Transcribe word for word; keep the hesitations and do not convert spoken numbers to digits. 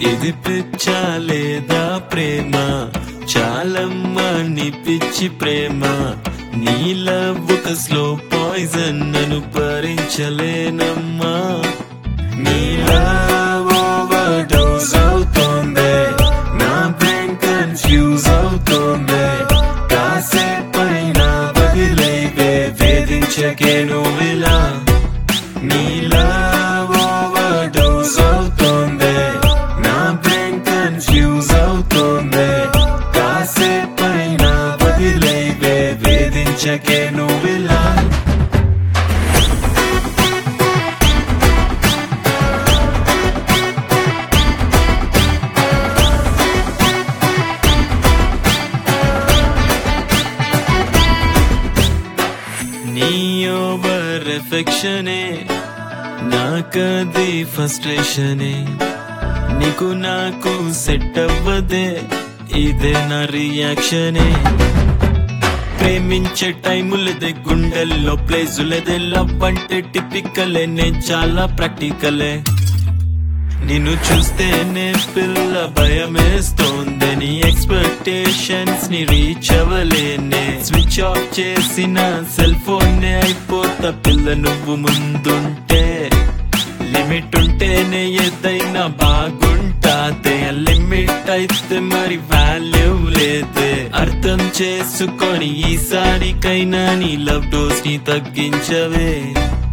ఇది పిచ్చా లేదా ప్రేమ, చాలమ్మా నీ పిచ్చి ప్రేమ. నీ లవ్ ఒక స్లో పాయిజన్, నన్ను భరించలేనమ్మా. నీ లవ్ ఓవర్ డోస్ అవుతోంది, నా బ్రెయిన్ కన్ఫ్యూజ్ అవుతోంది. కాసేపైనా వదిలేవే, వేధించకే నువ్విలా. నీ లవ్ ఓవర్ డోస్ అవుతోంది, నా బ్రెయిన్ కన్ఫ్యూజ్ అవుతోంది. కాసేపైనా వదిలేవే, వేధించకే నువ్విలా. నీ ఓవర్ ఎఫెక్షనే నాకది ఫ్రస్ట్రేషనే. నీకు నాకు సెట్ అవ్వదే, ఇదే నా రియాక్షనే. ప్రేమించే టైములదే, గుండెల్లో ప్లేసులదే. లవ్ అంటే టిపికలే, నేను చాలా ప్రాక్టికలే. నిన్ను చూస్తేనే పిల్ల భయమేస్తోంది, నీ ఎక్స్పెక్టేషన్స్ ని రీచ్ అవ్వలేనే. స్విచ్ ఆఫ్ చేసిన సెల్ ఫోన్ నే అయిపోతా పిల్ల నువ్వు ముందుంటే. లిమిట్ ఉంటేనే ఏదైనా బాగుంటాదే, లిమిట్ అయితే మరి వాల్యూ లేదే. అర్థం చేసుకొని ఈసారికైనా నీ లవ్ డోస్ ని తగ్గించవే.